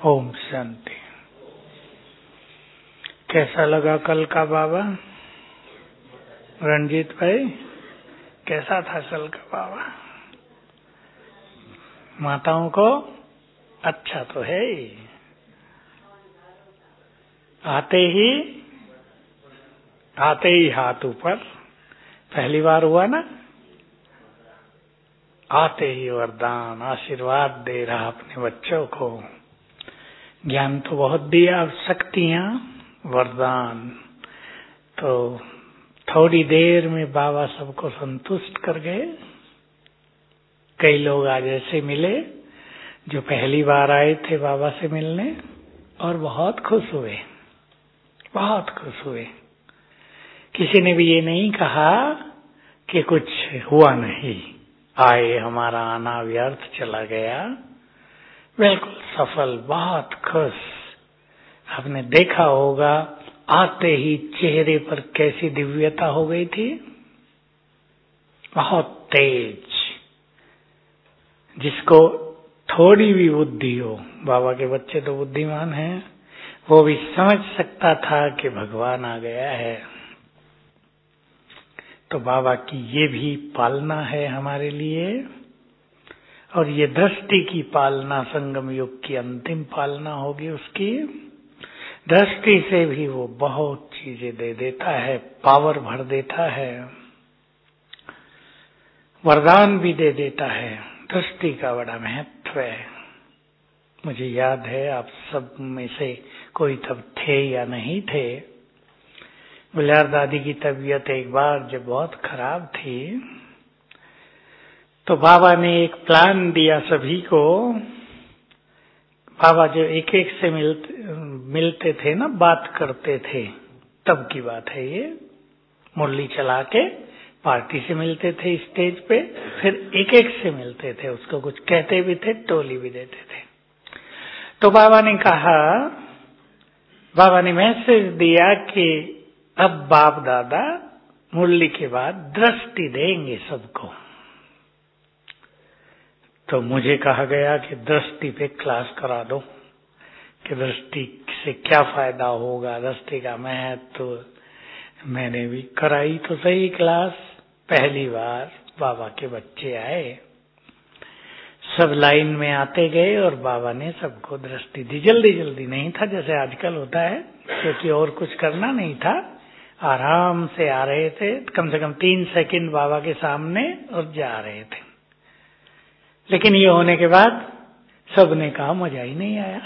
ओम शांति। कैसा लगा कल का बाबा? रणजीत भाई, कैसा था कल का बाबा? माताओं को अच्छा तो है ही। आते ही हाथ ऊपर। पहली बार हुआ ना? आते ही वरदान, आशीर्वाद दे रहा अपने बच्चों को। ज्ञान तो बहुत दिया, शक्तियां, वरदान। तो थोड़ी देर में बाबा सबको संतुष्ट कर गए। कई लोग आज ऐसे मिले जो पहली बार आए थे बाबा से मिलने और बहुत खुश हुए, बहुत खुश हुए। किसी ने भी ये नहीं कहा कि कुछ हुआ नहीं, आए, हमारा आना व्यर्थ चला गया। बिल्कुल सफल, बहुत खुश। आपने देखा होगा आते ही चेहरे पर कैसी दिव्यता हो गई थी, बहुत तेज। जिसको थोड़ी भी बुद्धि हो, बाबा के बच्चे तो बुद्धिमान हैं, वो भी समझ सकता था कि भगवान आ गया है। तो बाबा की ये भी पालना है हमारे लिए, और ये दृष्टि की पालना संगम युग की अंतिम पालना होगी। उसकी दृष्टि से भी वो बहुत चीजें दे देता है, पावर भर देता है, वरदान भी दे देता है। दृष्टि का बड़ा महत्व है। मुझे याद है, आप सब में से कोई तब थे या नहीं थे, गुलजार दादी की तबीयत एक बार जब बहुत खराब थी, तो बाबा ने एक प्लान दिया सभी को। बाबा जो एक एक से मिलते थे ना, बात करते थे, तब की बात है ये। मुरली चला के पार्टी से मिलते थे स्टेज पे, फिर एक एक से मिलते थे, उसको कुछ कहते भी थे, टोली भी देते थे। तो बाबा ने कहा, बाबा ने मैसेज दिया कि अब बाप दादा मुरली के बाद दृष्टि देंगे सबको। तो मुझे कहा गया कि दृष्टि पे क्लास करा दो, कि दृष्टि से क्या फायदा होगा, दृष्टि का महत्व। मैंने भी कराई तो सही क्लास। पहली बार बाबा के बच्चे आए, सब लाइन में आते गए और बाबा ने सबको दृष्टि दी। जल्दी जल्दी नहीं था जैसे आजकल होता है, क्योंकि और कुछ करना नहीं था। आराम से आ रहे थे, कम से कम 3 सेकंड बाबा के सामने और जा रहे थे। लेकिन ये होने के बाद सबने कहा मजा ही नहीं आया।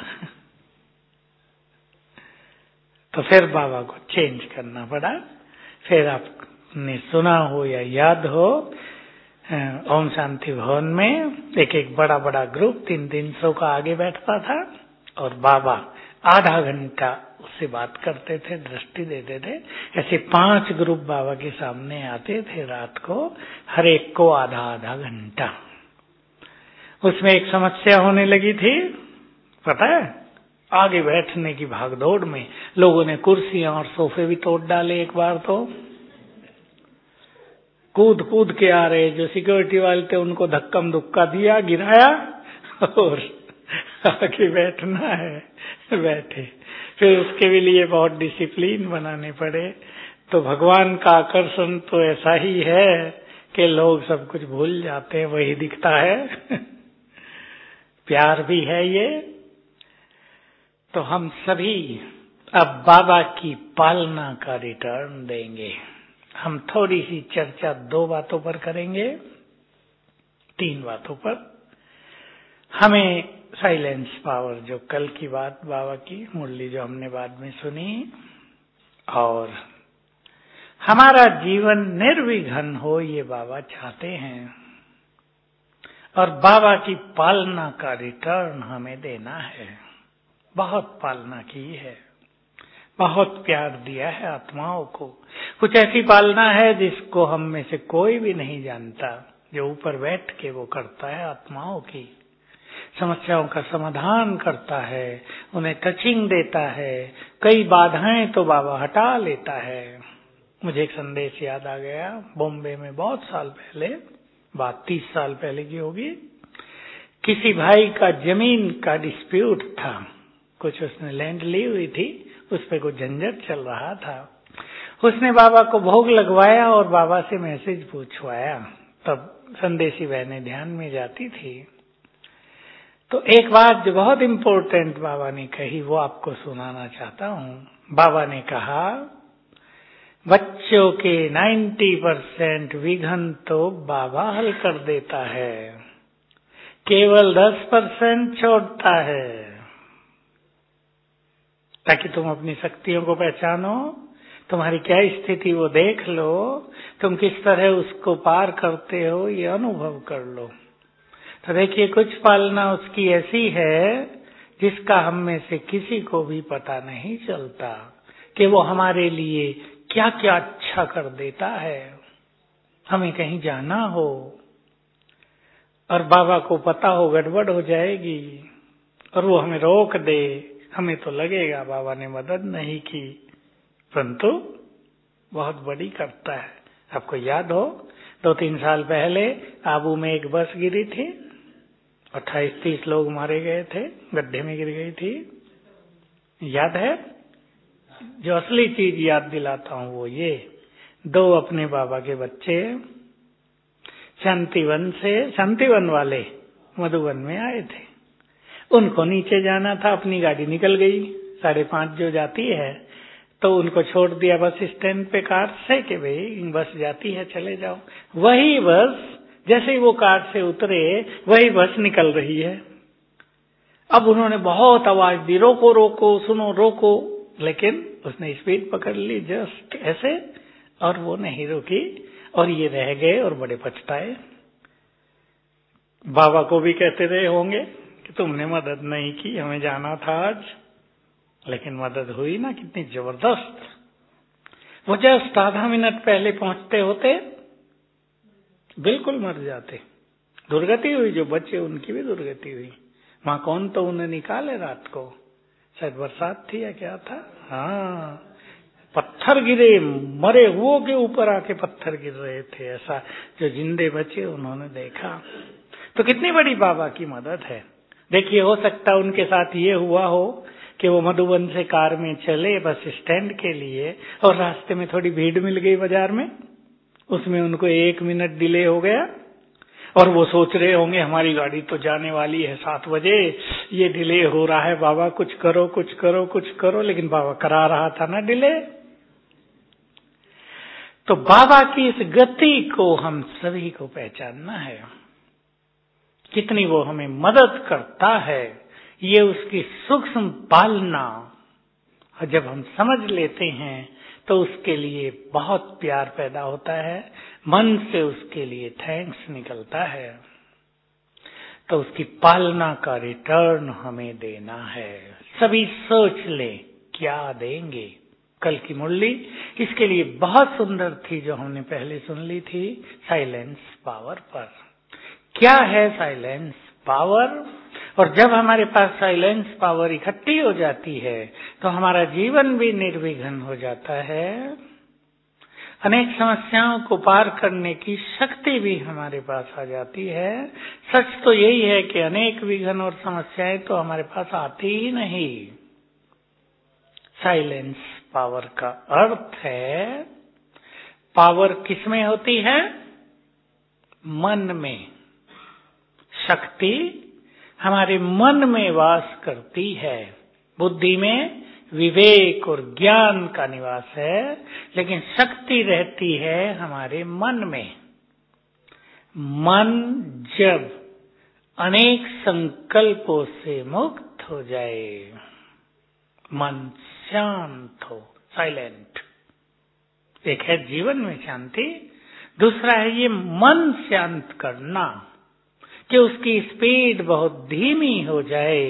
तो फिर बाबा को चेंज करना पड़ा। फिर आपने सुना हो या याद हो, ओम शांति भवन में एक एक बड़ा बड़ा ग्रुप 300 का आगे बैठता था, और बाबा आधा घंटा उससे बात करते थे, दृष्टि देते थे। ऐसे 5 ग्रुप बाबा के सामने आते थे रात को, हर एक को आधा आधा घंटा। उसमें एक समस्या होने लगी थी, पता है? आगे बैठने की भागदौड़ में लोगों ने कुर्सियां और सोफे भी तोड़ डाले। एक बार तो कूद कूद के आ रहे, जो सिक्योरिटी वाले थे उनको धक्कम धुक्का दिया, गिराया, और आगे बैठना है, बैठे। फिर उसके भी लिए बहुत डिसिप्लिन बनाने पड़े। तो भगवान का आकर्षण तो ऐसा ही है कि लोग सब कुछ भूल जाते हैं, वही दिखता है। प्यार भी है ये। तो हम सभी अब बाबा की पालना का रिटर्न देंगे। हम थोड़ी सी चर्चा 2 बातों पर करेंगे, 3 बातों पर। हमें साइलेंस पावर, जो कल की बात बाबा की मुरली जो हमने बाद में सुनी, और हमारा जीवन निर्विघ्न हो, ये बाबा चाहते हैं। और बाबा की पालना का रिटर्न हमें देना है। बहुत पालना की है, बहुत प्यार दिया है आत्माओं को। कुछ ऐसी पालना है जिसको हम में से कोई भी नहीं जानता, जो ऊपर बैठ के वो करता है। आत्माओं की समस्याओं का समाधान करता है, उन्हें टचिंग देता है। कई बाधाएं तो बाबा हटा लेता है। मुझे एक संदेश याद आ गया, बॉम्बे में बहुत साल पहले, बात 30 साल पहले की होगी। किसी भाई का जमीन का डिस्प्यूट था, कुछ उसने लैंड ली हुई थी, उस पे कुछ झंझट चल रहा था। उसने बाबा को भोग लगवाया और बाबा से मैसेज पूछवाया। तब संदेशी बहनें ध्यान में जाती थी। तो एक बात जो बहुत इम्पोर्टेंट बाबा ने कही, वो आपको सुनाना चाहता हूँ। बाबा ने कहा, बच्चों के 90% विघ्न तो बाबा हल कर देता है, केवल 10% छोड़ता है। ताकि तुम अपनी शक्तियों को पहचानो, तुम्हारी क्या स्थिति वो देख लो, तुम किस तरह उसको पार करते हो ये अनुभव कर लो। तो देखिए, कुछ पालना उसकी ऐसी है जिसका हम में से किसी को भी पता नहीं चलता कि वो हमारे लिए क्या क्या अच्छा कर देता है। हमें कहीं जाना हो और बाबा को पता हो गड़बड़ हो जाएगी और वो हमें रोक दे, हमें तो लगेगा बाबा ने मदद नहीं की, परंतु बहुत बड़ी करता है। आपको याद हो 2-3 साल पहले आबू में एक बस गिरी थी, 28-30 लोग मारे गए थे, गड्ढे में गिर गई थी, याद है? जो असली चीज याद दिलाता हूँ वो ये, 2 अपने बाबा के बच्चे शांतिवन वाले मधुबन में आए थे। उनको नीचे जाना था, अपनी गाड़ी निकल गई 5:30 जो जाती है, तो उनको छोड़ दिया बस स्टैंड पे कार से कि भाई बस जाती है चले जाओ। वही बस जैसे ही वो कार से उतरे, वही बस निकल रही है। अब उन्होंने बहुत आवाज दी, रोको रोको, सुनो रोको, लेकिन उसने स्पीड पकड़ ली जस्ट ऐसे, और वो नहीं रुकी और ये रह गए और बड़े पछताए। बाबा को भी कहते रहे होंगे कि तुमने मदद नहीं की, हमें जाना था आज, लेकिन मदद हुई ना, कितनी जबरदस्त। वो जस्ट आधा मिनट पहले पहुंचते होते बिल्कुल मर जाते। दुर्गति हुई, जो बच्चे उनकी भी दुर्गति हुई। वहां कौन तो उन्हें निकाले रात को, शायद बरसात थी या क्या था। हाँ, पत्थर गिरे, मरे हुओं के ऊपर आके पत्थर गिर रहे थे, ऐसा जो जिंदे बचे उन्होंने देखा। तो कितनी बड़ी बाबा की मदद है। देखिए, हो सकता है उनके साथ ये हुआ हो कि वो मधुबन से कार में चले बस स्टैंड के लिए, और रास्ते में थोड़ी भीड़ मिल गई बाजार में, उसमें उनको 1 मिनट डिले हो गया और वो सोच रहे होंगे हमारी गाड़ी तो जाने वाली है 7 बजे, ये डिले हो रहा है, बाबा कुछ करो कुछ करो कुछ करो। लेकिन बाबा करा रहा था ना डिले। तो बाबा की इस गति को हम सभी को पहचानना है, कितनी वो हमें मदद करता है, ये उसकी सूक्ष्म पालना। और जब हम समझ लेते हैं तो उसके लिए बहुत प्यार पैदा होता है, मन से उसके लिए थैंक्स निकलता है। तो उसकी पालना का रिटर्न हमें देना है। सभी सोच ले क्या देंगे। कल की मुरली इसके लिए बहुत सुंदर थी, जो हमने पहले सुन ली थी, साइलेंस पावर पर। क्या है साइलेंस पावर? और जब हमारे पास साइलेंस पावर इकट्ठी हो जाती है तो हमारा जीवन भी निर्विघ्न हो जाता है, अनेक समस्याओं को पार करने की शक्ति भी हमारे पास आ जाती है। सच तो यही है कि अनेक विघ्न और समस्याएं तो हमारे पास आती ही नहीं। साइलेंस पावर का अर्थ है, पावर किसमें होती है? मन में। शक्ति हमारे मन में वास करती है। बुद्धि में विवेक और ज्ञान का निवास है, लेकिन शक्ति रहती है हमारे मन में। मन जब अनेक संकल्पों से मुक्त हो जाए, मन शांत हो, साइलेंट, एक है जीवन में शांति, दूसरा है ये मन शांत करना कि उसकी स्पीड बहुत धीमी हो जाए।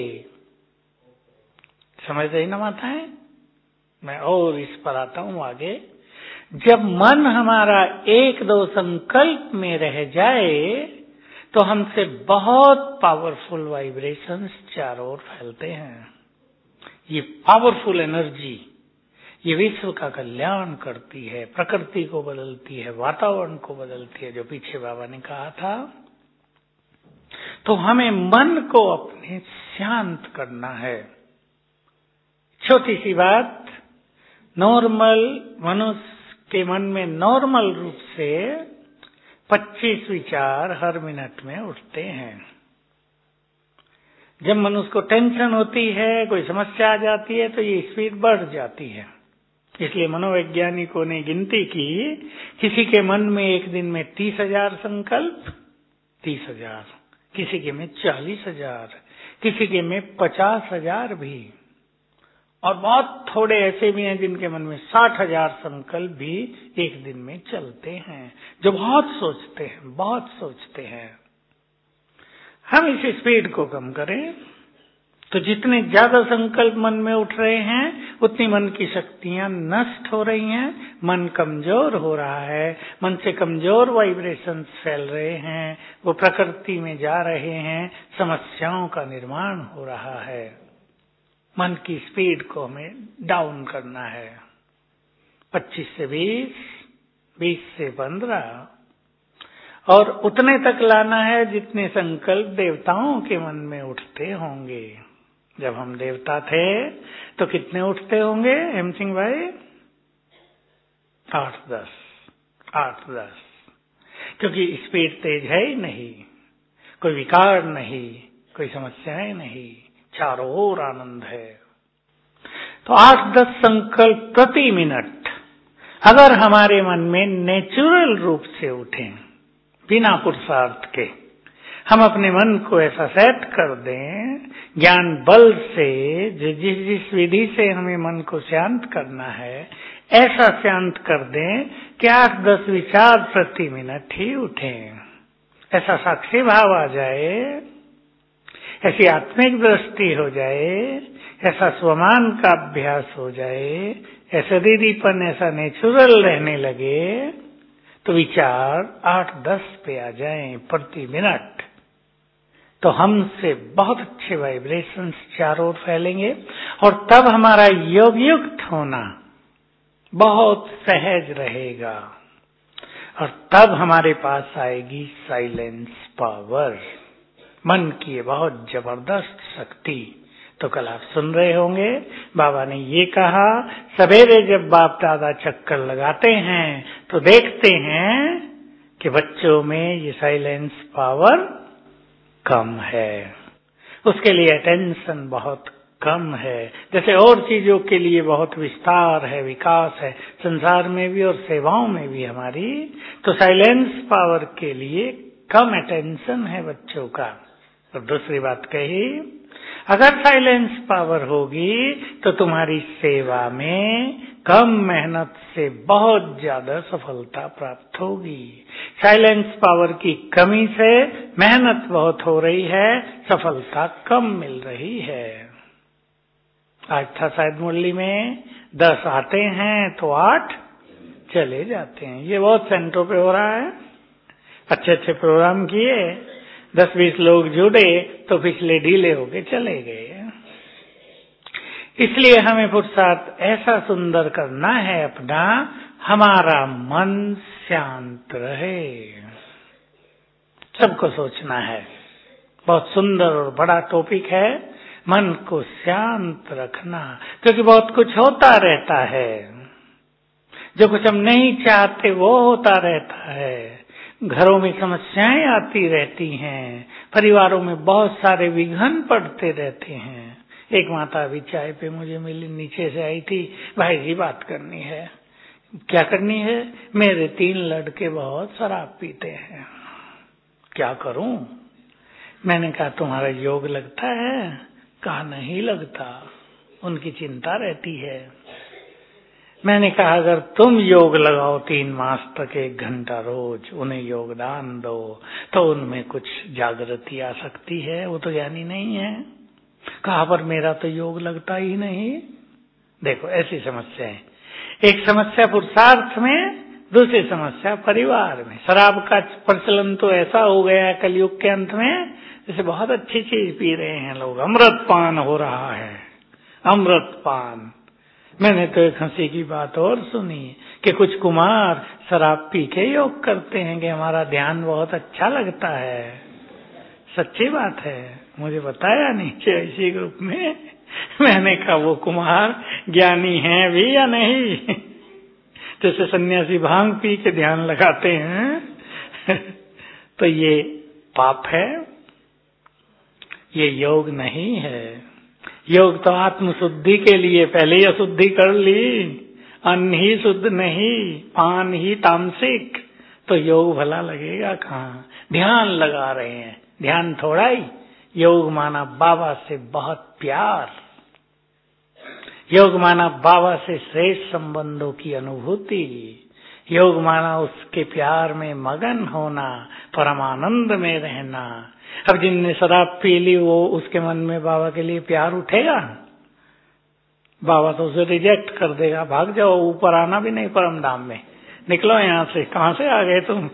समझ रही ना माताएं? मैं और इस पर आता हूं आगे। जब मन हमारा 1-2 संकल्प में रह जाए तो हमसे बहुत पावरफुल वाइब्रेशंस चारों ओर फैलते हैं। ये पावरफुल एनर्जी ये विश्व का कल्याण करती है, प्रकृति को बदलती है, वातावरण को बदलती है, जो पीछे बाबा ने कहा था। तो हमें मन को अपने शांत करना है। छोटी सी बात, नॉर्मल मनुष्य के मन में नॉर्मल रूप से 25 विचार हर मिनट में उठते हैं। जब मनुष्य को टेंशन होती है, कोई समस्या आ जाती है, तो ये स्पीड बढ़ जाती है। इसलिए मनोवैज्ञानिकों ने गिनती की, किसी के मन में एक दिन में 30,000 संकल्प, 30,000, किसी के में 40,000, किसी के में 50,000 भी, और बहुत थोड़े ऐसे भी हैं जिनके मन में 60,000 संकल्प भी एक दिन में चलते हैं, जो बहुत सोचते हैं, बहुत सोचते हैं। हम इस स्पीड को कम करें तो जितने ज्यादा संकल्प मन में उठ रहे हैं, उतनी मन की शक्तियां नष्ट हो रही हैं, मन कमजोर हो रहा है, मन से कमजोर वाइब्रेशंस फैल रहे हैं, वो प्रकृति में जा रहे हैं, समस्याओं का निर्माण हो रहा है। मन की स्पीड को हमें डाउन करना है। 25 से 20, 20 से 15, और उतने तक लाना है जितने संकल्प देवताओं के मन में उठते होंगे। जब हम देवता थे तो कितने उठते होंगे हेम सिंह भाई? 8-10, 8-10, क्योंकि स्पीड तेज है ही नहीं, कोई विकार नहीं, कोई समस्याएं नहीं, चारों ओर आनंद है। तो 8-10 संकल्प प्रति मिनट अगर हमारे मन में नेचुरल रूप से उठें, बिना पुरुषार्थ के, हम अपने मन को ऐसा सेट कर दें ज्ञान बल से, जिस जिस विधि से हमें मन को शांत करना है, ऐसा शांत कर दें कि 8-10 विचार प्रति मिनट ही उठें। ऐसा साक्षी भाव आ जाए, ऐसी आत्मिक दृष्टि हो जाए, ऐसा स्वमान का अभ्यास हो जाए, ऐसा दीदीपन, ऐसा नेचुरल रहने लगे, तो विचार 8-10 पे आ जाएं प्रति मिनट, तो हमसे बहुत अच्छे वाइब्रेशंस चारों ओर फैलेंगे, और तब हमारा योग युक्त होना बहुत सहज रहेगा, और तब हमारे पास आएगी साइलेंस पावर, मन की बहुत जबरदस्त शक्ति। तो कल आप सुन रहे होंगे, बाबा ने ये कहा, सवेरे जब बाप दादा चक्कर लगाते हैं तो देखते हैं कि बच्चों में ये साइलेंस पावर कम है, उसके लिए अटेंशन बहुत कम है। जैसे और चीजों के लिए बहुत विस्तार है, विकास है, संसार में भी और सेवाओं में भी हमारी, तो साइलेंस पावर के लिए कम अटेंशन है बच्चों का। और दूसरी बात कही, अगर साइलेंस पावर होगी तो तुम्हारी सेवा में कम मेहनत से बहुत ज्यादा सफलता प्राप्त होगी। साइलेंस पावर की कमी से मेहनत बहुत हो रही है, सफलता कम मिल रही है। आज था शायद मुरली में, 10 आते हैं तो 8 चले जाते हैं। ये बहुत सेंटरों पे हो रहा है। अच्छे अच्छे प्रोग्राम किए, 10-20 लोग जुड़े तो पिछले ढीले होके चले गए। इसलिए हमें पुरुषार्थ ऐसा सुंदर करना है अपना, हमारा मन शांत रहे। सबको सोचना है, बहुत सुंदर और बड़ा टॉपिक है, मन को शांत रखना, क्योंकि बहुत कुछ होता रहता है, जो कुछ हम नहीं चाहते वो होता रहता है। घरों में समस्याएं आती रहती हैं, परिवारों में बहुत सारे विघ्न पड़ते रहते हैं। एक माता अभी चाय पे मुझे मिली, नीचे से आई थी, भाई जी बात करनी है। क्या करनी है? मेरे 3 लड़के बहुत शराब पीते हैं, क्या करूं? मैंने कहा तुम्हारा योग लगता है? कहा नहीं लगता, उनकी चिंता रहती है। मैंने कहा अगर तुम योग लगाओ 3 मास तक 1 घंटा रोज, उन्हें योगदान दो, तो उनमें कुछ जागृति आ सकती है, वो तो ज्ञानी नहीं है। कहा पर मेरा तो योग लगता ही नहीं। देखो ऐसी समस्या है, एक समस्या पुरुषार्थ में, दूसरी समस्या परिवार में। शराब का प्रचलन तो ऐसा हो गया है कलयुग के अंत में, जैसे बहुत अच्छी चीज पी रहे हैं लोग, अमृतपान हो रहा है, अमृतपान। मैंने तो एक हंसी की बात और सुनी कि कुछ कुमार शराब पी के योग करते हैं कि हमारा ध्यान बहुत अच्छा लगता है। सच्ची बात है, मुझे बताया नीचे इसी ग्रुप में मैंने कहा वो कुम्हार ज्ञानी है भी या नहीं? जैसे सन्यासी भांग पी के ध्यान लगाते हैं तो ये पाप है, ये योग नहीं है। योग तो आत्म शुद्धि के लिए, पहले ही अशुद्धि कर ली, अन्न ही शुद्ध नहीं, पान ही तामसिक, तो योग भला लगेगा कहाँ? ध्यान लगा रहे हैं, ध्यान थोड़ा ही। योग माना बाबा से बहुत प्यार, योग माना बाबा से श्रेष्ठ संबंधों की अनुभूति, योग माना उसके प्यार में मगन होना, परमानंद में रहना। अब जिनने शराब पी ली वो, उसके मन में बाबा के लिए प्यार उठेगा? बाबा तो उसे रिजेक्ट कर देगा, भाग जाओ, ऊपर आना भी नहीं परम धाम में, निकलो यहाँ से, कहाँ से आ गए तुम?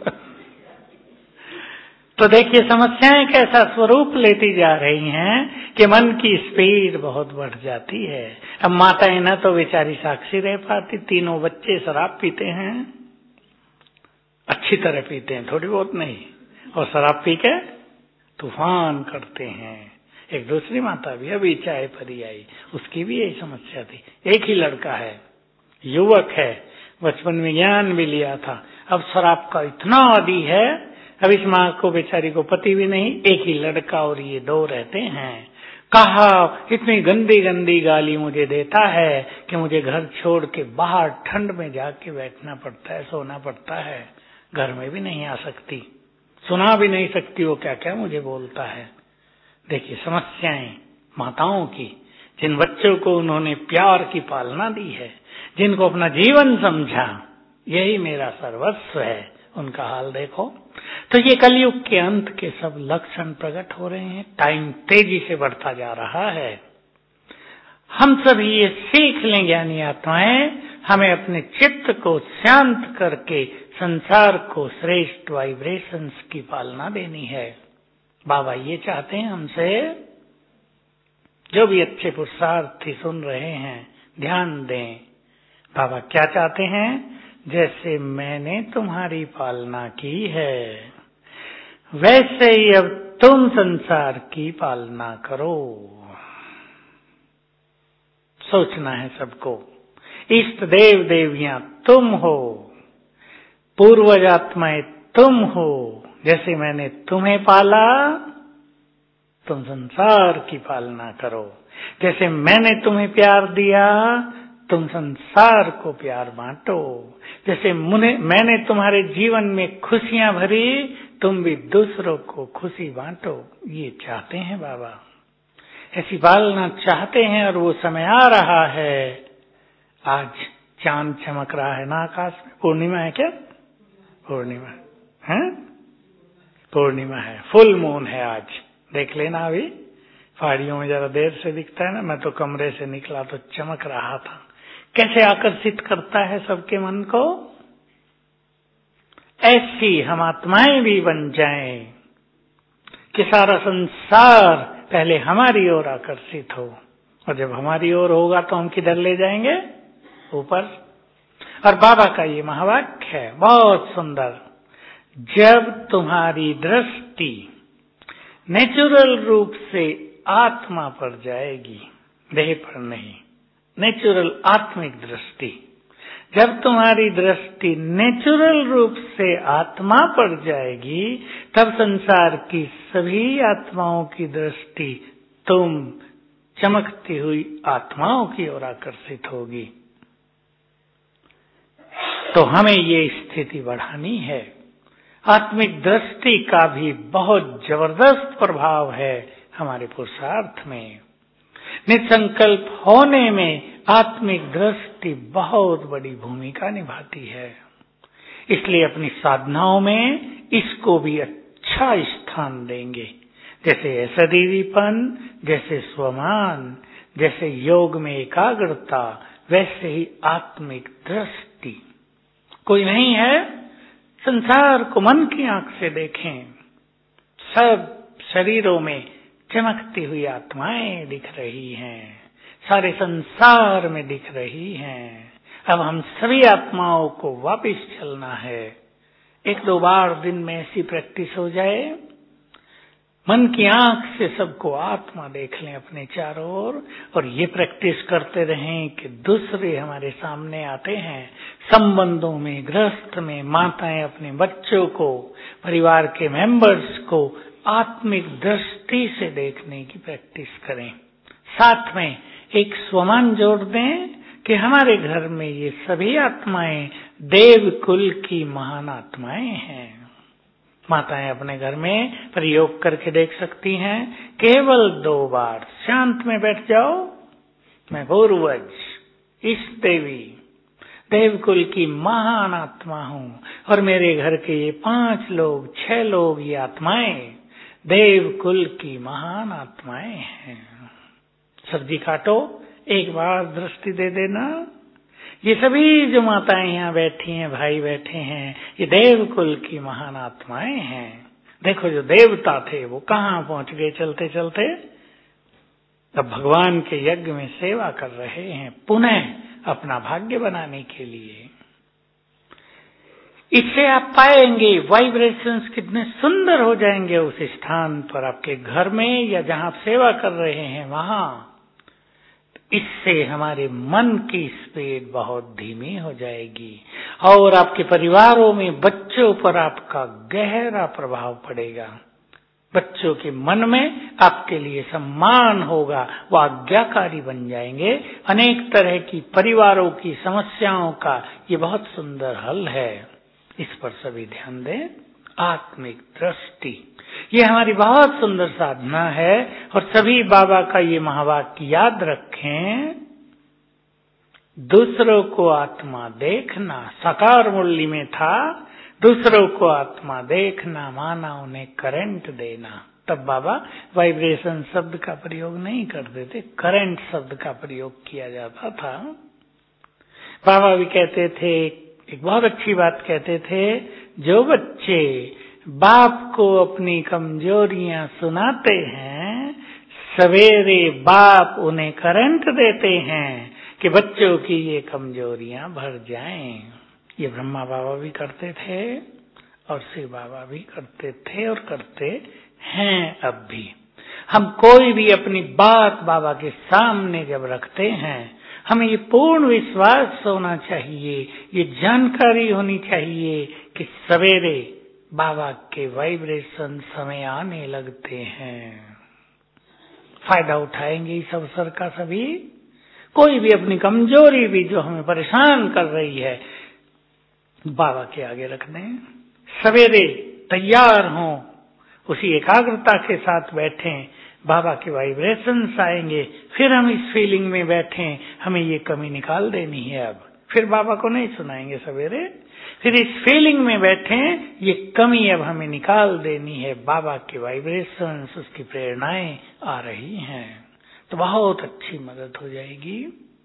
तो देखिए समस्याएं कैसा स्वरूप लेती जा रही हैं कि मन की स्पीड बहुत बढ़ जाती है। अब माताएं ना तो बेचारी साक्षी रह पाती, तीनों बच्चे शराब पीते हैं, अच्छी तरह पीते हैं, थोड़ी बहुत नहीं, और शराब पी के तूफान करते हैं। एक दूसरी माता भी अभी चाय परी आई, उसकी भी यही समस्या थी। एक ही लड़का है, युवक है, बचपन में ज्ञान भी लिया था, अब शराब का इतना आदी है। अब इस माँ को बेचारी को पति भी नहीं, एक ही लड़का और ये दो रहते हैं। कहा इतनी गंदी गंदी गाली मुझे देता है कि मुझे घर छोड़ के बाहर ठंड में जाके बैठना पड़ता है, सोना पड़ता है, घर में भी नहीं आ सकती, सुना भी नहीं सकती वो क्या क्या मुझे बोलता है। देखिए समस्याएं माताओं की, जिन बच्चों को उन्होंने प्यार की पालना दी है, जिनको अपना जीवन समझा यही मेरा सर्वस्व है, उनका हाल देखो। तो ये कलयुग के अंत के सब लक्षण प्रकट हो रहे हैं। टाइम तेजी से बढ़ता जा रहा है। हम सभी ये सीख लें ज्ञानी आत्माएं, हमें अपने चित्त को शांत करके संसार को श्रेष्ठ वाइब्रेशंस की पालना देनी है। बाबा ये चाहते हैं हमसे, जो भी अच्छे पुरुषार्थी सुन रहे हैं ध्यान दें। बाबा क्या चाहते हैं? जैसे मैंने तुम्हारी पालना की है वैसे ही अब तुम संसार की पालना करो। सोचना है सबको, इष्ट देव देवियां तुम हो, पूर्वज आत्माएं तुम हो। जैसे मैंने तुम्हें पाला तुम संसार की पालना करो। जैसे मैंने तुम्हें प्यार दिया तुम संसार को प्यार बांटो। जैसे मैंने तुम्हारे जीवन में खुशियां भरी तुम भी दूसरों को खुशी बांटो। ये चाहते हैं बाबा, ऐसी पालना चाहते हैं और वो समय आ रहा है। आज चांद चमक रहा है ना आकाश में। पूर्णिमा है क्या? पूर्णिमा है, पूर्णिमा है, फुल मून है आज। देख लेना, अभी पहाड़ियों में जरा देर से दिखता है ना, मैं तो कमरे से निकला तो चमक रहा था। कैसे आकर्षित करता है सबके मन को। ऐसी हम आत्माएं भी बन जाएं कि सारा संसार पहले हमारी ओर आकर्षित हो, और जब हमारी ओर होगा तो हम किधर ले जाएंगे? ऊपर। और बाबा का ये महावाक्य है बहुत सुंदर, जब तुम्हारी दृष्टि नेचुरल रूप से आत्मा पर जाएगी, देह पर नहीं, नेचुरल आत्मिक दृष्टि, जब तुम्हारी दृष्टि नेचुरल रूप से आत्मा पर जाएगी तब संसार की सभी आत्माओं की दृष्टि तुम चमकती हुई आत्माओं की ओर आकर्षित होगी। तो हमें ये स्थिति बढ़ानी है। आत्मिक दृष्टि का भी बहुत जबरदस्त प्रभाव है हमारे पुरुषार्थ में। निसंकल्प होने में आत्मिक दृष्टि बहुत बड़ी भूमिका निभाती है। इसलिए अपनी साधनाओं में इसको भी अच्छा स्थान देंगे। जैसे सदैवीपन, जैसे स्वमान, जैसे योग में एकाग्रता, वैसे ही आत्मिक दृष्टि। कोई नहीं है, संसार को मन की आंख से देखें, सब शरीरों में चमकती हुई आत्माएं दिख रही हैं, सारे संसार में दिख रही हैं। अब हम सभी आत्माओं को वापस चलना है। 1-2 बार दिन में ऐसी प्रैक्टिस हो जाए, मन की आंख से सबको आत्मा देख लें अपने चारों ओर, और ये प्रैक्टिस करते रहें कि दूसरे हमारे सामने आते हैं संबंधों में, गृहस्थ में, माताएं अपने बच्चों को, परिवार के मेंबर्स को आत्मिक दृष्टि से देखने की प्रैक्टिस करें। साथ में एक स्वमान जोड़ दें कि हमारे घर में ये सभी आत्माएं देव कुल की महान आत्माएं हैं। माताएं अपने घर में प्रयोग करके देख सकती हैं। केवल 2 बार शांत में बैठ जाओ, मैं पूर्वज, इष्ट देवी, देवकुल की महान आत्मा हूं, और मेरे घर के ये 5 लोग, 6 लोग, ये आत्माएं देवकुल की महान आत्माएं हैं। सब्जी काटो, एक बार दृष्टि दे देना। ये सभी जो माताएं यहाँ बैठी हैं, भाई बैठे हैं, ये देवकुल की महान आत्माएं हैं। देखो जो देवता थे वो कहाँ पहुंच गए चलते चलते, अब भगवान के यज्ञ में सेवा कर रहे हैं, पुनः अपना भाग्य बनाने के लिए। इससे आप पाएंगे वाइब्रेशंस कितने सुंदर हो जाएंगे उस स्थान पर, आपके घर में या जहां आप सेवा कर रहे हैं वहां। इससे हमारे मन की स्पीड बहुत धीमी हो जाएगी, और आपके परिवारों में बच्चों पर आपका गहरा प्रभाव पड़ेगा। बच्चों के मन में आपके लिए सम्मान होगा, वो आज्ञाकारी बन जाएंगे। अनेक तरह की परिवारों की समस्याओं का ये बहुत सुंदर हल है। इस पर सभी ध्यान दें। आत्मिक दृष्टि ये हमारी बहुत सुंदर साधना है, और सभी बाबा का ये महावाक्य याद रखें, दूसरों को आत्मा देखना। साकार मुरली में था, दूसरों को आत्मा देखना माना उन्हें करंट देना। तब बाबा वाइब्रेशन शब्द का प्रयोग नहीं करते थे, करंट शब्द का प्रयोग किया जाता था। बाबा भी कहते थे, एक बहुत अच्छी बात कहते थे, जो बच्चे बाप को अपनी कमजोरियां सुनाते हैं, सवेरे बाप उन्हें करंट देते हैं कि बच्चों की ये कमजोरियां भर जाएं। ये ब्रह्मा बाबा भी करते थे और शिव बाबा भी करते थे और करते हैं अब भी। हम कोई भी अपनी बात बाबा के सामने जब रखते हैं, हमें ये पूर्ण विश्वास होना चाहिए, ये जानकारी होनी चाहिए कि सवेरे बाबा के वाइब्रेशन समय आने लगते हैं। फायदा उठाएंगे इस अवसर का सभी। कोई भी अपनी कमजोरी भी जो हमें परेशान कर रही है, बाबा के आगे रख दें। सवेरे तैयार हों, उसी एकाग्रता के साथ बैठें, बाबा के वाइब्रेशंस आएंगे, फिर हम इस फीलिंग में बैठें, हमें ये कमी निकाल देनी है। अब फिर बाबा को नहीं सुनाएंगे सवेरे, फिर इस फीलिंग में बैठें, ये कमी अब हमें निकाल देनी है। बाबा के वाइब्रेशंस, उसकी प्रेरणाएं आ रही हैं, तो बहुत अच्छी मदद हो जाएगी।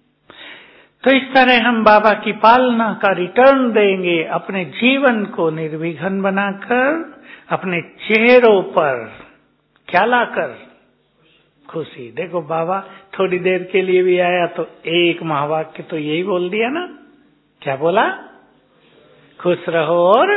तो इस तरह हम बाबा की पालना का रिटर्न देंगे, अपने जीवन को निर्विघ्न बनाकर, अपने चेहरों पर क्या लाकर? खुशी। देखो बाबा थोड़ी देर के लिए भी आया तो एक महावाक्य तो यही बोल दिया ना, क्या बोला? खुश रहो और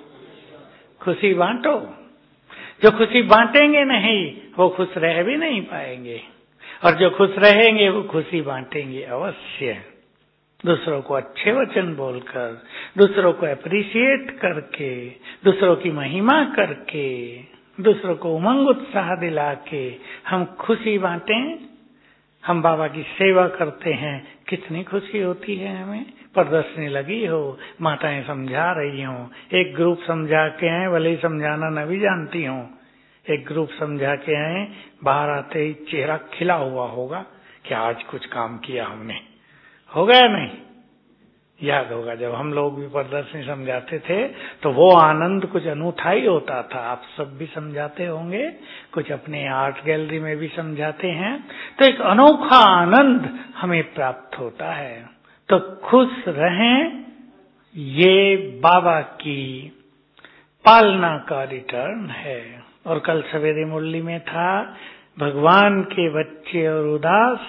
खुशी बांटो। जो खुशी बांटेंगे नहीं वो खुश रह भी नहीं पाएंगे, और जो खुश रहेंगे वो खुशी बांटेंगे अवश्य। दूसरों को अच्छे वचन बोलकर, दूसरों को अप्रिशिएट करके, दूसरों की महिमा करके, दूसरों को उमंग उत्साह दिला के हम खुशी बांटें। हम बाबा की सेवा करते हैं, कितनी खुशी होती है हमें। प्रदर्शनी लगी हो, माताएं समझा रही हो, एक ग्रुप समझा के आए, भले ही समझाना न भी जानती हो, एक ग्रुप समझा के आए, बाहर आते ही चेहरा खिला हुआ होगा कि आज कुछ काम किया हमने। होगा या नहीं? याद होगा जब हम लोग भी प्रदर्शनी समझाते थे तो वो आनंद कुछ अनूठा ही होता था। आप सब भी समझाते होंगे, कुछ अपने आर्ट गैलरी में भी समझाते हैं, तो एक अनोखा आनंद हमें प्राप्त होता है। तो खुश रहें, ये बाबा की पालना का रिटर्न है। और कल सवेरे मुरली में था, भगवान के बच्चे और उदास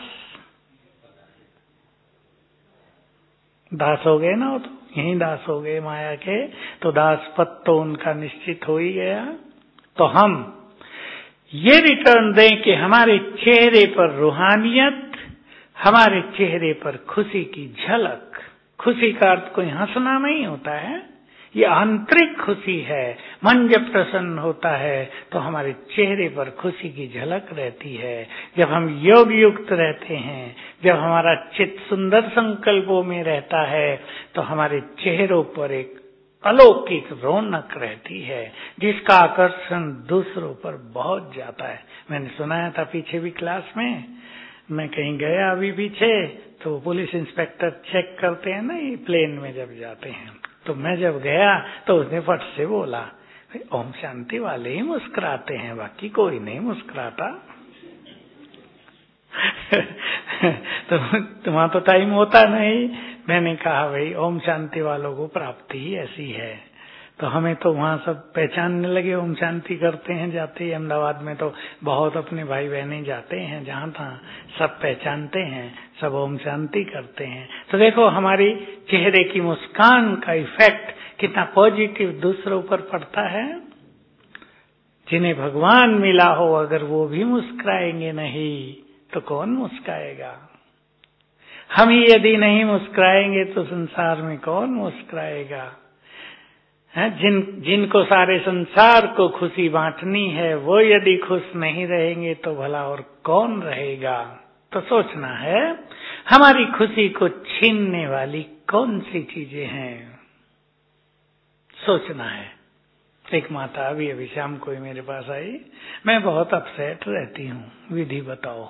दास हो गए ना, वो तो यहीं दास हो गए माया के, तो दास पद तो उनका निश्चित हो ही गया। तो हम ये रिटर्न दें कि हमारे चेहरे पर रूहानियत, हमारे चेहरे पर खुशी की झलक। खुशी का अर्थ कोई हंसना नहीं होता है, ये आंतरिक खुशी है। मन जब प्रसन्न होता है तो हमारे चेहरे पर खुशी की झलक रहती है। जब हम योग युक्त रहते हैं, जब हमारा चित्त सुंदर संकल्पों में रहता है, तो हमारे चेहरों पर एक अलौकिक रौनक रहती है, जिसका आकर्षण दूसरों पर बहुत जाता है। मैंने सुनाया था पीछे भी क्लास में, मैं कहीं गया अभी पीछे, तो पुलिस इंस्पेक्टर चेक करते हैं ना ये प्लेन में जब जाते हैं, तो मैं जब गया तो उसने फट से बोला, ओम शांति वाले ही मुस्कुराते हैं, बाकी कोई नहीं मुस्कुराता। तो वहां तो टाइम होता नहीं। मैंने कहा भाई ओम शांति वालों को प्राप्ति ही ऐसी है। तो हमें तो वहां सब पहचानने लगे, ओम शांति करते हैं जाते ही। अहमदाबाद में तो बहुत अपने भाई बहनें जाते हैं, जहां तहाँ सब पहचानते हैं, सब ओम शांति करते हैं। तो देखो हमारी चेहरे की मुस्कान का इफेक्ट कितना पॉजिटिव दूसरों पर पड़ता है। जिन्हें भगवान मिला हो, अगर वो भी मुस्कुराएंगे नहीं तो कौन मुस्कुराएगा? हम ही यदि नहीं मुस्कुराएंगे तो संसार में कौन मुस्कुराएगा? जिनको सारे संसार को खुशी बांटनी है, वो यदि खुश नहीं रहेंगे तो भला और कौन रहेगा? तो सोचना है हमारी खुशी को छीनने वाली कौन सी चीजें हैं, सोचना है। एक माता अभी शाम को ही मेरे पास आई, मैं बहुत अपसेट रहती हूँ, विधि बताओ।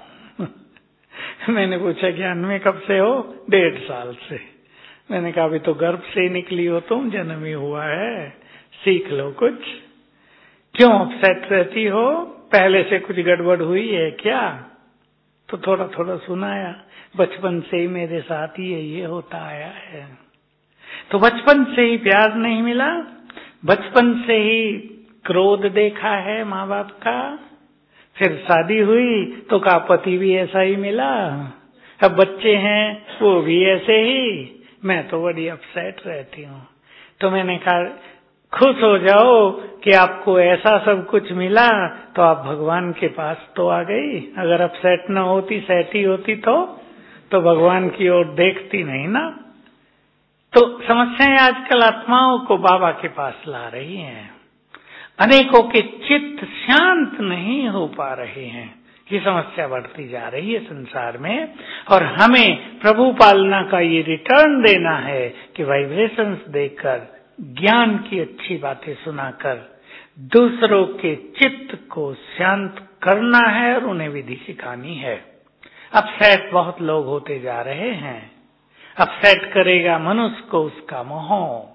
मैंने पूछा ज्ञान में कब से हो? 1.5 साल से। मैंने कहा अभी तो गर्भ से निकली हो तुम, जन्म ही हुआ है, सीख लो कुछ। क्यों अपसेट रहती हो? पहले से कुछ गड़बड़ हुई है क्या? तो थोड़ा थोड़ा सुनाया, बचपन से ही मेरे साथ ये होता आया है। तो बचपन से ही प्यार नहीं मिला, बचपन से ही क्रोध देखा है माँ बाप का, फिर शादी हुई तो का पति भी ऐसा ही मिला, अब बच्चे हैं वो भी ऐसे ही, मैं तो बड़ी अपसेट रहती हूँ। तो मैंने कहा खुश हो जाओ कि आपको ऐसा सब कुछ मिला, तो आप भगवान के पास तो आ गई। अगर अपसेट न होती, सेटी होती तो भगवान की ओर देखती नहीं ना। तो समस्याएं आजकल आत्माओं को बाबा के पास ला रही हैं। अनेकों के चित्त शांत नहीं हो पा रहे हैं, ये समस्या बढ़ती जा रही है संसार में। और हमें प्रभु पालना का ये रिटर्न देना है कि वाइब्रेशंस देकर, ज्ञान की अच्छी बातें सुनाकर दूसरों के चित्त को शांत करना है और उन्हें विधि सिखानी है। अपसेट बहुत लोग होते जा रहे हैं। अपसेट करेगा मनुष्य को उसका मोह,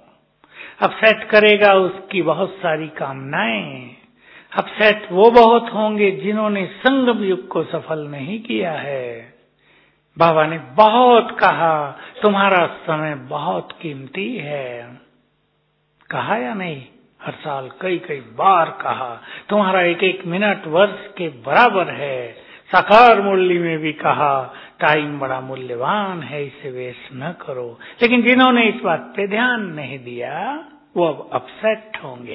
अपसेट करेगा उसकी बहुत सारी कामनाएं। अपसेट वो बहुत होंगे जिन्होंने संगम युग को सफल नहीं किया है। बाबा ने बहुत कहा तुम्हारा समय बहुत कीमती है, कहा या नहीं? हर साल कई कई बार कहा तुम्हारा एक एक मिनट वर्ष के बराबर है। साकार मुरली में भी कहा टाइम बड़ा मूल्यवान है, इसे वेस्ट न करो। लेकिन जिन्होंने इस बात पे ध्यान नहीं दिया वो अब अपसेट होंगे।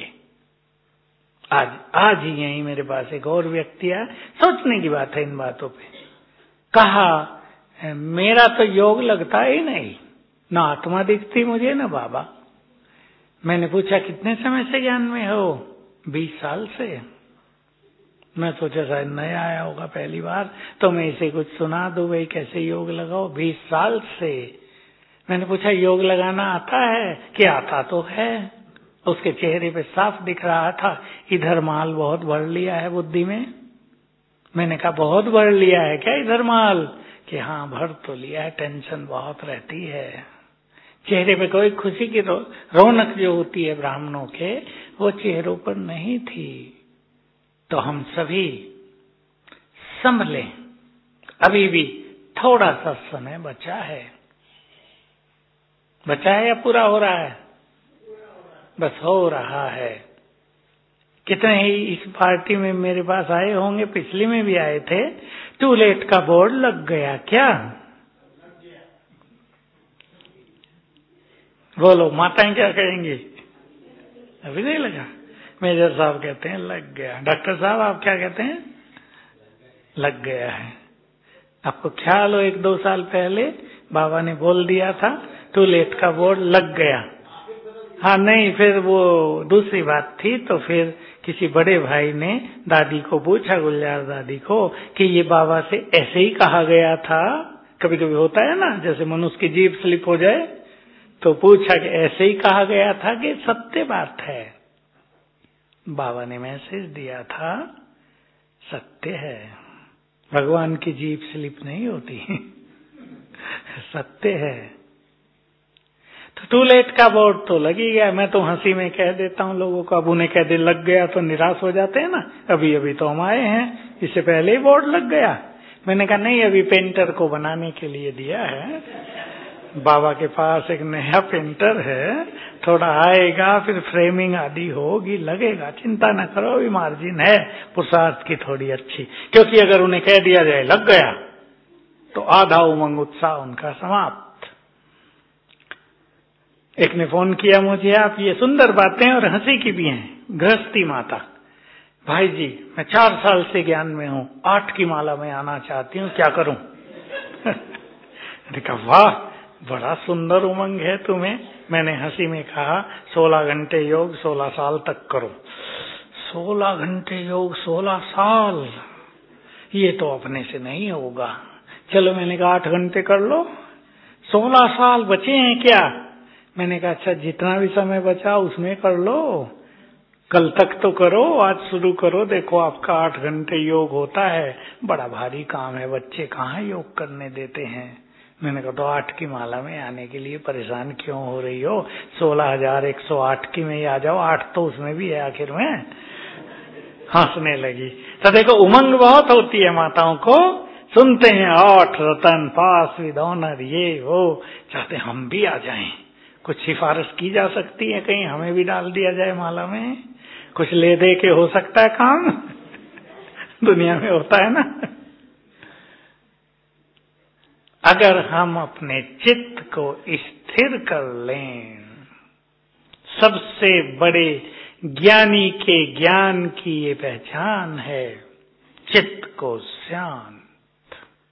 आज ही यही मेरे पास एक और व्यक्ति आया, सोचने की बात है इन बातों पे। कहा मेरा तो योग लगता ही नहीं, ना आत्मा दिखती मुझे ना बाबा। मैंने पूछा कितने समय से ज्ञान में हो? 20 साल से। मैं सोचा शायद नया आया होगा पहली बार, तो मैं इसे कुछ सुना दूं, भाई कैसे योग लगाओ। 20 साल से। मैंने पूछा योग लगाना आता है? कि आता तो है। उसके चेहरे पे साफ दिख रहा था इधर माल बहुत भर लिया है बुद्धि में। मैंने कहा बहुत भर लिया है क्या इधर माल? कि हाँ भर तो लिया है, टेंशन बहुत रहती है। चेहरे पे कोई खुशी की रौनक जो होती है ब्राह्मणों के, वो चेहरों पर नहीं थी। तो हम सभी संभलें, अभी भी थोड़ा सा समय बचा है। बचा है या पूरा हो रहा है? बस हो रहा है। कितने ही इस पार्टी में मेरे पास आए होंगे, पिछली में भी आए थे। टू लेट का बोर्ड लग गया क्या? बोलो माताएं क्या कहेंगी? अभी नहीं लगा। मेजर साहब कहते हैं लग गया। डॉक्टर साहब आप क्या कहते हैं? लग गया है। आपको ख्याल हो 1-2 साल पहले बाबा ने बोल दिया था टू लेट का बोर्ड लग गया। हाँ नहीं, फिर वो दूसरी बात थी। तो फिर किसी बड़े भाई ने दादी को पूछा, गुलजार दादी को, कि ये बाबा से ऐसे ही कहा गया था। कभी कभी होता है ना, जैसे मनुष्य की जीभ स्लिप हो जाए, तो पूछा कि ऐसे ही कहा गया था कि सत्य बात है? बाबा ने मैसेज दिया था सत्य है, भगवान की जीभ स्लिप नहीं होती सत्य है। तो टू लेट का बोर्ड तो लग ही गया। मैं तो हंसी में कह देता हूँ लोगों को, अब उन्हें कह दे लग गया तो निराश हो जाते हैं ना। अभी अभी तो हम आए हैं, इससे पहले ही बोर्ड लग गया। मैंने कहा नहीं, अभी पेंटर को बनाने के लिए दिया है। बाबा के पास एक नया पेंटर है, थोड़ा आएगा, फिर फ्रेमिंग आदि होगी, लगेगा। चिंता न करो, अभी मार्जिन है पुरुषार्थ की थोड़ी अच्छी। क्योंकि अगर उन्हें कह दिया जाए लग गया तो आधा उमंग उत्साह उनका समाप्त। एक ने फोन किया मुझे, आप ये सुंदर बातें और हंसी की भी हैं, गृहस्थी माता, भाई जी मैं 4 साल से ज्ञान में हूँ, 8 की माला में आना चाहती हूँ, क्या करूं? मैंने कहा वाह, बड़ा सुंदर उमंग है तुम्हें। मैंने हंसी में कहा 16 घंटे योग 16 साल तक करो। 16 घंटे योग 16 साल, ये तो अपने से नहीं होगा। चलो, मैंने कहा 8 घंटे कर लो, 16 साल बचे हैं क्या? मैंने कहा अच्छा, जितना भी समय बचा उसमें कर लो, कल तक तो करो, आज शुरू करो, देखो आपका 8 घंटे योग होता है। बड़ा भारी काम है, बच्चे कहाँ योग करने देते हैं। मैंने कहा तो 8 की माला में आने के लिए परेशान क्यों हो रही हो? 16,108 की में ही आ जाओ, 8 तो उसमें भी है आखिर में। हंसने लगी। तो देखो उमंग बहुत होती है माताओं को, सुनते हैं 8 रतन पास विद ऑनर, ये वो, चाहते हम भी आ जाएं। कुछ सिफारिश की जा सकती है, कहीं हमें भी डाल दिया जाए माला में, कुछ ले दे के हो सकता है काम दुनिया में होता है ना। अगर हम अपने चित्त को स्थिर कर लें, सबसे बड़े ज्ञानी के ज्ञान की ये पहचान है, चित्त को शांत।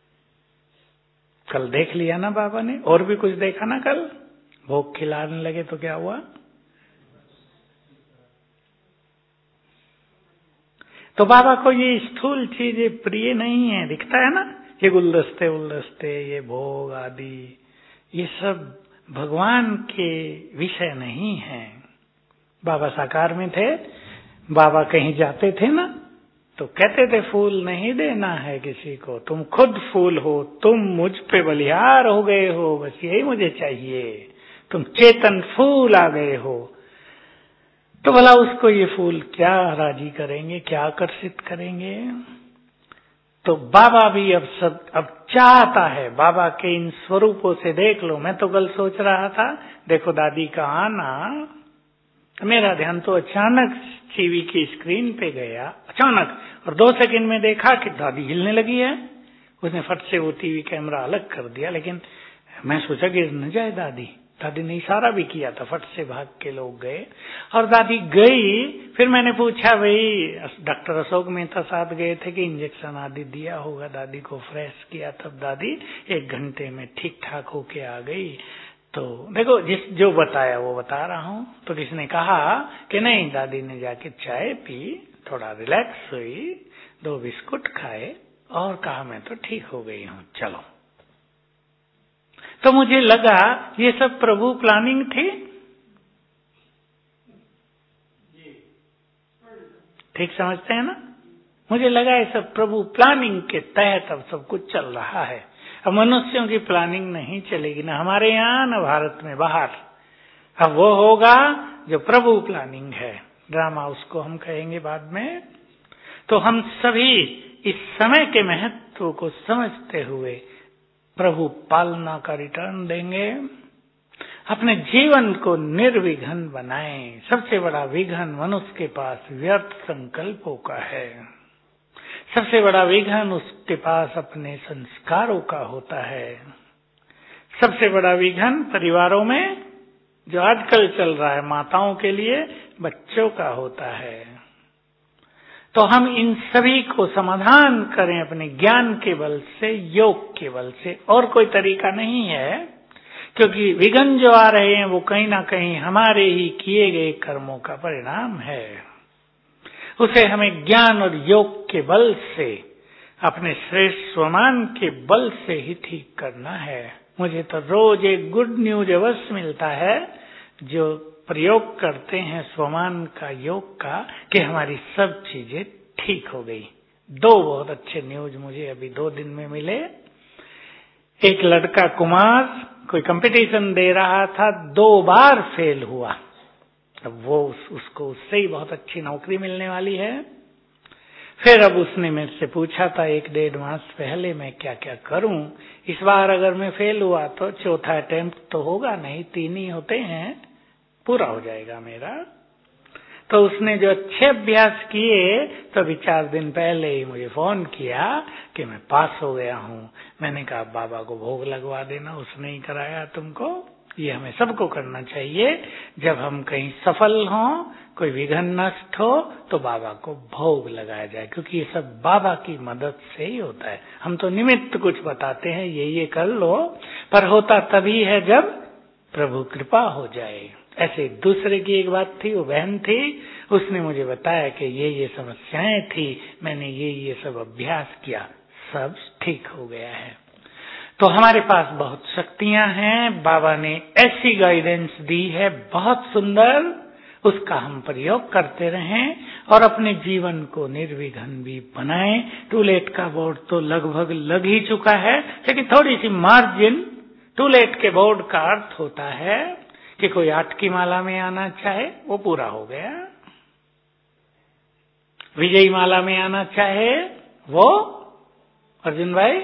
कल देख लिया ना बाबा ने, और भी कुछ देखा ना कल? भोग खिलाने लगे तो क्या हुआ? तो बाबा को ये स्थूल चीजें प्रिय नहीं है, दिखता है ना, ये गुलदस्ते उलदस्ते, ये भोग आदि, ये सब भगवान के विषय नहीं है। बाबा साकार में थे, बाबा कहीं जाते थे ना, तो कहते थे फूल नहीं देना है किसी को, तुम खुद फूल हो, तुम मुझ पे बलिहार हो गए हो, बस यही मुझे चाहिए, तुम चेतन फूल आ गए हो। तो भला उसको ये फूल क्या राजी करेंगे, क्या आकर्षित करेंगे? तो बाबा भी अब चाहता है, बाबा के इन स्वरूपों से देख लो। मैं तो कल सोच रहा था, देखो दादी का आना, मेरा ध्यान तो अचानक टीवी की स्क्रीन पे गया, अचानक, और 2 सेकंड में देखा कि दादी हिलने लगी है। उसने फट से वो टीवी कैमरा अलग कर दिया, लेकिन मैं सोचा गिर न जाए दादी। दादी ने इशारा भी किया था, फट से भाग के लोग गए और दादी गई। फिर मैंने पूछा, भाई डॉक्टर अशोक मेहता साथ गए थे कि इंजेक्शन आदि दिया होगा दादी को, फ्रेश किया, तब दादी 1 घंटे में ठीक ठाक होके आ गई। तो देखो, जो बताया वो बता रहा हूं। तो किसने कहा कि नहीं, दादी ने जाके चाय पी, थोड़ा रिलैक्स हुई, 2 बिस्कुट खाए और कहा मैं तो ठीक हो गई हूं, चलो। तो मुझे लगा ये सब प्रभु प्लानिंग थी। ठीक समझते हैं ना? मुझे लगा ये सब प्रभु प्लानिंग के तहत अब सब कुछ चल रहा है। अब मनुष्यों की प्लानिंग नहीं चलेगी, ना हमारे यहाँ न भारत में, बाहर। अब वो होगा जो प्रभु प्लानिंग है। ड्रामा उसको हम कहेंगे बाद में। तो हम सभी इस समय के महत्व को समझते हुए प्रभु पालना का रिटर्न देंगे, अपने जीवन को निर्विघ्न बनाएं। सबसे बड़ा विघ्न मनुष्य के पास व्यर्थ संकल्पों का है। सबसे बड़ा विघ्न उसके पास अपने संस्कारों का होता है। सबसे बड़ा विघ्न परिवारों में जो आजकल चल रहा है माताओं के लिए, बच्चों का होता है। तो हम इन सभी को समाधान करें अपने ज्ञान के बल से, योग के बल से, और कोई तरीका नहीं है। क्योंकि विघ्न जो आ रहे हैं वो कहीं ना कहीं हमारे ही किए गए कर्मों का परिणाम है। उसे हमें ज्ञान और योग के बल से, अपने श्रेष्ठ स्वमान के बल से ही ठीक करना है। मुझे तो रोज एक गुड न्यूज अवश्य मिलता है जो प्रयोग करते हैं स्वमान का, योग का, कि हमारी सब चीजें ठीक हो गई। 2 बहुत अच्छे न्यूज मुझे अभी 2 दिन में मिले। एक लड़का कुमार कोई कंपटीशन दे रहा था, 2 बार फेल हुआ। अब वो उसको उससे ही बहुत अच्छी नौकरी मिलने वाली है। फिर अब उसने मेरे से पूछा था 1-1.5 मास पहले, मैं क्या क्या करूं इस बार, अगर मैं फेल हुआ तो 4था अटेम्प्ट तो होगा नहीं, 3 ही होते हैं, पूरा हो जाएगा मेरा। तो उसने जो अच्छे अभ्यास किए, तो अभी 4 दिन पहले ही मुझे फोन किया कि मैं पास हो गया हूं। मैंने कहा बाबा को भोग लगवा देना, उसने ही कराया तुमको। ये हमें सबको करना चाहिए। जब हम कहीं सफल हों, कोई विघ्न नष्ट हो, तो बाबा को भोग लगाया जाए, क्योंकि ये सब बाबा की मदद से ही होता है। हम तो निमित्त कुछ बताते हैं, ये कर लो, पर होता तभी है जब प्रभु कृपा हो जाए। ऐसे दूसरे की एक बात थी, वो बहन थी, उसने मुझे बताया कि ये समस्याएं थी, मैंने ये सब अभ्यास किया, सब ठीक हो गया है। तो हमारे पास बहुत शक्तियां हैं, बाबा ने ऐसी गाइडेंस दी है बहुत सुंदर, उसका हम प्रयोग करते रहें और अपने जीवन को निर्विघ्न भी बनाएं। टूलेट का बोर्ड तो लगभग लग ही चुका है, लेकिन थोड़ी सी मार्जिन। टूलेट के बोर्ड का अर्थ होता है कि कोई 8 की माला में आना चाहे, वो पूरा हो गया। विजयी माला में आना चाहे, वो अर्जुन भाई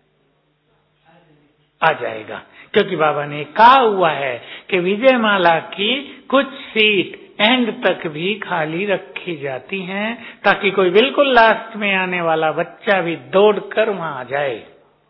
आ जाएगा, क्योंकि बाबा ने कहा हुआ है कि विजय माला की कुछ सीट एंड तक भी खाली रखी जाती हैं, ताकि कोई बिल्कुल लास्ट में आने वाला बच्चा भी दौड़कर वहां आ जाए।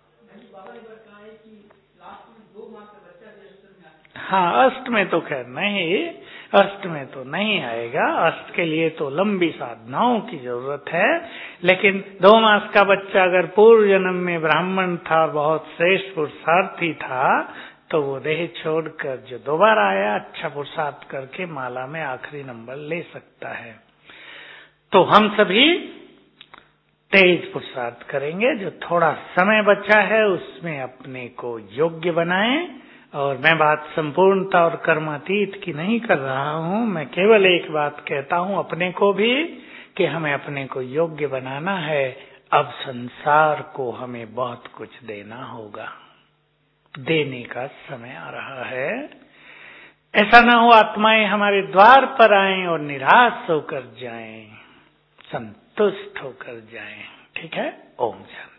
हाँ, अष्ट में तो खैर नहीं, अष्ट में तो नहीं आएगा। अष्ट के लिए तो लंबी साधनाओं की जरूरत है। लेकिन 2 मास का बच्चा अगर पूर्व जन्म में ब्राह्मण था, बहुत श्रेष्ठ पुरुषार्थी था, तो वो देह छोड़कर जो दोबारा आया, अच्छा पुरुषार्थ करके माला में आखिरी नंबर ले सकता है। तो हम सभी तेज पुरुषार्थ करेंगे। जो थोड़ा समय बचा है उसमें अपने को योग्य बनाएं। और मैं बात संपूर्णता और कर्मातीत की नहीं कर रहा हूं, मैं केवल एक बात कहता हूं अपने को भी, कि हमें अपने को योग्य बनाना है। अब संसार को हमें बहुत कुछ देना होगा, देने का समय आ रहा है। ऐसा ना हो आत्माएं हमारे द्वार पर आएं और निराश होकर जाएं, संतुष्ट होकर जाएं। ठीक है? ओम शांति।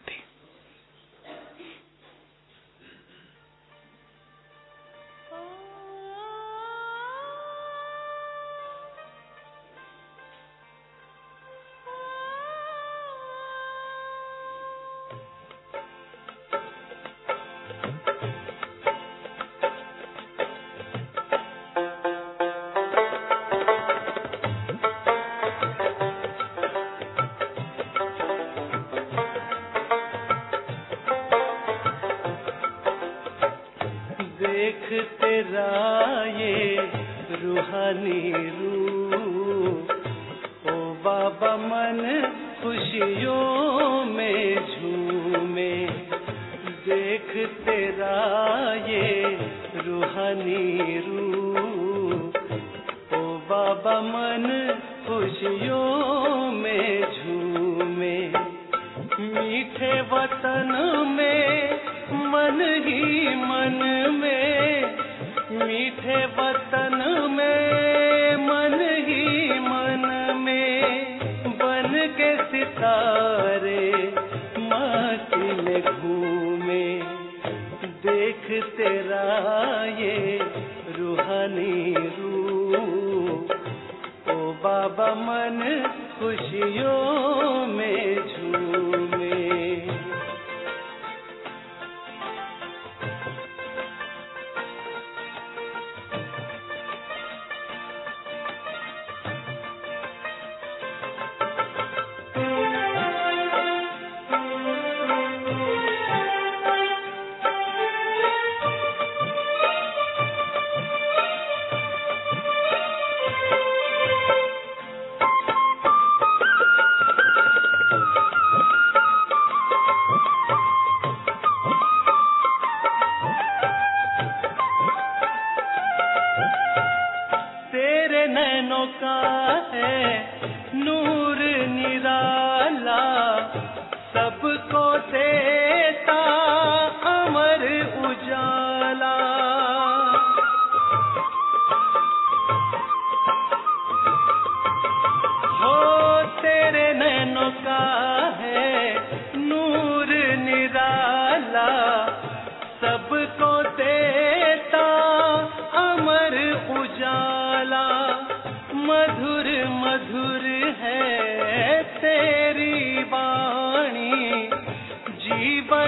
देख तेरा ये रूहानी रूप, ओ बाबा मन खुशियों में झूमे। देख तेरा ये रूहानी रूप, ओ बाबा मन खुशियों में झूमे। मीठे वतन में मन ही मन में, मीठे वतन में मन ही मन में, बन के सितारे मस्ती में घूमे। देख तेरा ये रूहानी रूप, ओ बाबा मन खुशियों में झूमे।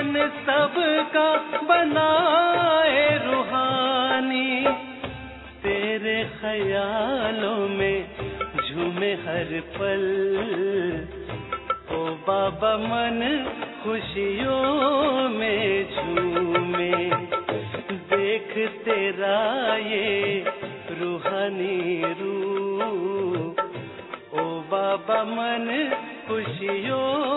मन सबका बनाए रूहानी, तेरे ख्यालों में झूमे हर पल। ओ बाबा मन खुशियों में झूमे, देख तेरा ये रूहानी रूप। ओ बाबा मन खुशियों